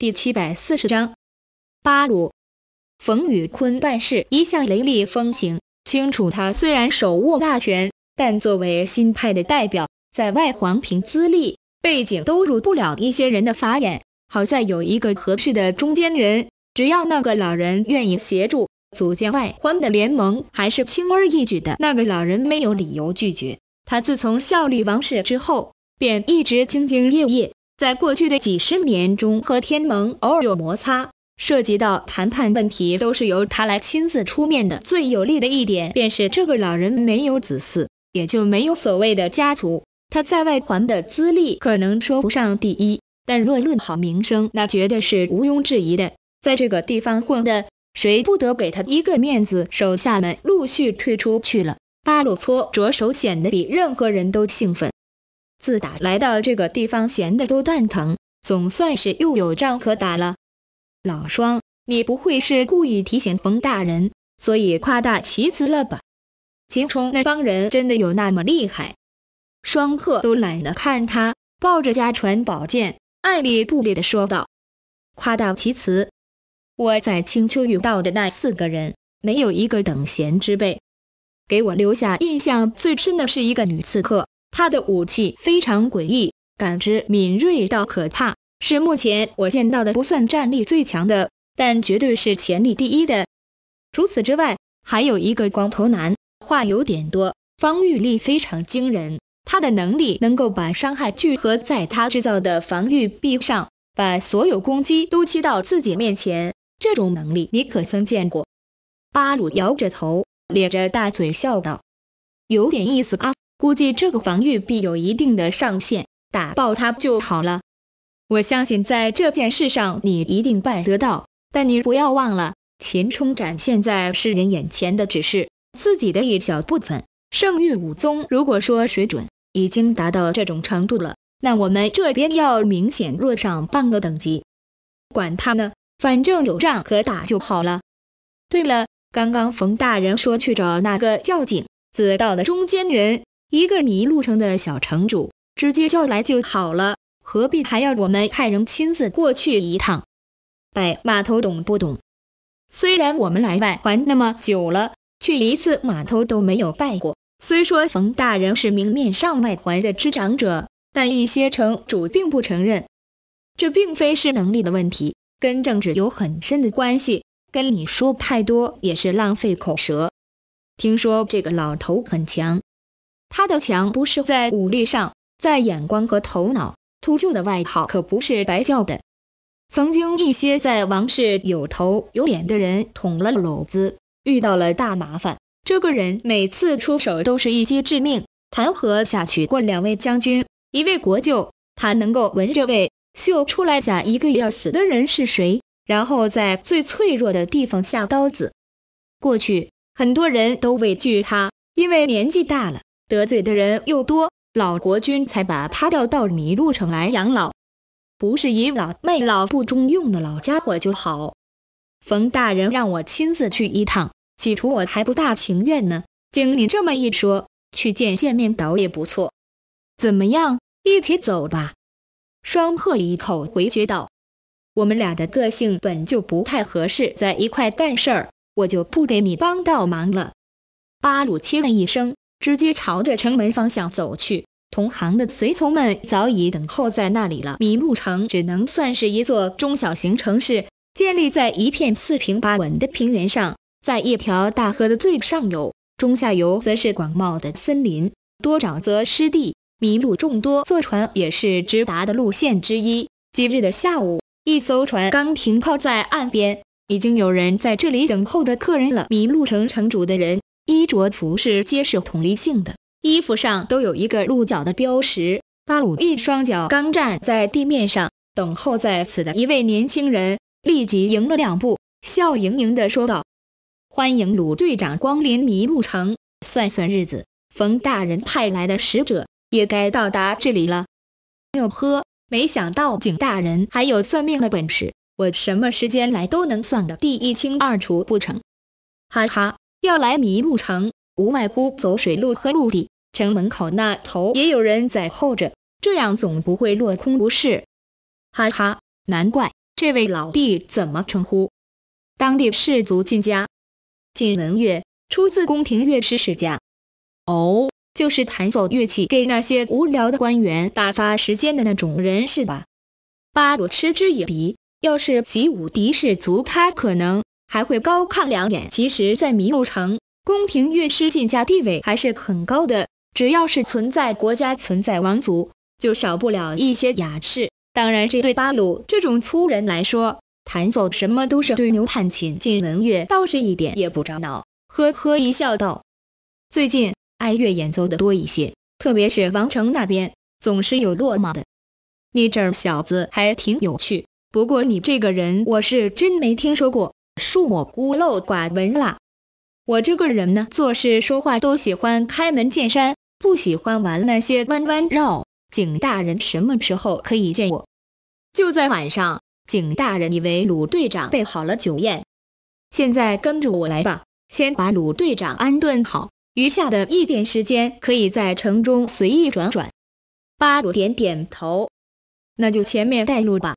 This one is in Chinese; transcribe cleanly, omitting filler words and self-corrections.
第740章，八路。冯宇坤办事一向雷厉风行，清楚他虽然手握大权，但作为新派的代表，在外黄凭资历背景都入不了一些人的法眼。好在有一个合适的中间人，只要那个老人愿意协助组建外黄的联盟，还是轻而易举的。那个老人没有理由拒绝。他自从效力王室之后，便一直兢兢业业，在过去的几十年中和天盟偶尔有摩擦，涉及到谈判问题都是由他来亲自出面的。最有利的一点便是这个老人没有子嗣，也就没有所谓的家族。他在外环的资历可能说不上第一，但若论好名声，那绝对是毋庸置疑的。在这个地方混的，谁不得给他一个面子？手下们陆续退出去了，巴鲁措着手显得比任何人都兴奋。自打来到这个地方，闲得都蛋疼，总算是又有仗可打了。老双，你不会是故意提醒冯大人，所以夸大其词了吧？秦冲那帮人真的有那么厉害？双鹤都懒得看他，抱着家传宝剑，爱理不理地说道：夸大其词？我在青丘遇到的那4个人，没有一个等闲之辈。给我留下印象最深的是一个女刺客，她的武器非常诡异，感知敏锐到可怕，是目前我见到的不算战力最强的，但绝对是前列第一的。除此之外，还有一个光头男，话有点多，防御力非常惊人。他的能力能够把伤害聚合在他制造的防御壁上，把所有攻击都击到自己面前，这种能力你可曾见过？巴鲁摇着头，咧着大嘴笑道：有点意思啊，估计这个防御壁有一定的上限，打爆它就好了。我相信在这件事上你一定办得到，但你不要忘了，秦冲展现在世人眼前的只是自己的一小部分，圣域武宗如果说水准已经达到这种程度了，那我们这边要明显弱上半个等级。管他呢，反正有仗可打就好了。对了，刚刚冯大人说去找那个叫景子道的中间人，一个迷路城的小城主，直接叫来就好了，何必还要我们派人亲自过去一趟？拜码头懂不懂？虽然我们来外环那么久了，去一次码头都没有拜过。虽说冯大人是明面上外环的执掌者，但一些城主并不承认。这并非是能力的问题，跟政治有很深的关系，跟你说太多也是浪费口舌。听说这个老头很强，他的强不是在武力上，在眼光和头脑，秃鹫的外号可不是白叫的。曾经一些在王室有头有脸的人捅了篓子，遇到了大麻烦，这个人每次出手都是一击致命，弹劾下去过2位将军1位国舅，他能够闻着味嗅出来下一个要死的人是谁，然后在最脆弱的地方下刀子。过去很多人都畏惧他，因为年纪大了，得罪的人又多，老国君才把他调到迷路城来养老，不是倚老卖老不中用的老家伙就好。冯大人让我亲自去一趟，起初我还不大情愿呢，经你这么一说，去见面倒也不错。怎么样，一起走吧？双鹤一口回绝道：我们俩的个性本就不太合适在一块干事儿，我就不给你帮到忙了。巴鲁切了一声，直接朝着城门方向走去，同行的随从们早已等候在那里了。迷路城只能算是一座中小型城市，建立在一片四平八稳的平原上，在一条大河的最上游，中下游则是广袤的森林，多沼泽湿地，迷路众多，坐船也是直达的路线之一。今日的下午，一艘船刚停靠在岸边，已经有人在这里等候着客人了。迷路城城主的人衣着服饰皆是统一性的，衣服上都有一个鹿角的标识。巴鲁一双脚刚站在地面上，等候在此的一位年轻人立即迎了2步，笑盈盈地说道：欢迎鲁队长光临迷路城，算算日子，冯大人派来的使者也该到达这里了。哟呵，没想到景大人还有算命的本事，我什么时间来都能算得第一清二楚不成？哈哈，要来迷路城，无外乎走水路和陆地，城门口那头也有人在候着，这样总不会落空不是？哈哈，难怪这位老弟怎么称呼？当地士族进家。靳文月出自宫廷乐师世家。哦，就是弹奏乐器给那些无聊的官员打发时间的那种人是吧？巴鲁嗤之以鼻，要是习武敌士族，他可能还会高看两眼。其实在麋鹿城，宫廷乐师进家地位还是很高的，只要是存在国家存在王族，就少不了一些雅士。当然这对巴鲁这种粗人来说，弹奏什么都是对牛弹琴。靳文月倒是一点也不着恼，呵呵一笑道，最近爱乐演奏的多一些，特别是王城那边总是有落马的。你这小子还挺有趣，不过你这个人我是真没听说过，恕我孤陋寡闻啦。我这个人呢，做事说话都喜欢开门见山，不喜欢玩那些弯弯绕。景大人什么时候可以见我？就在晚上。景大人以为鲁队长备好了酒宴，现在跟着我来吧，先把鲁队长安顿好，余下的一点时间可以在城中随意转转。巴鲁点点头，那就前面带路吧。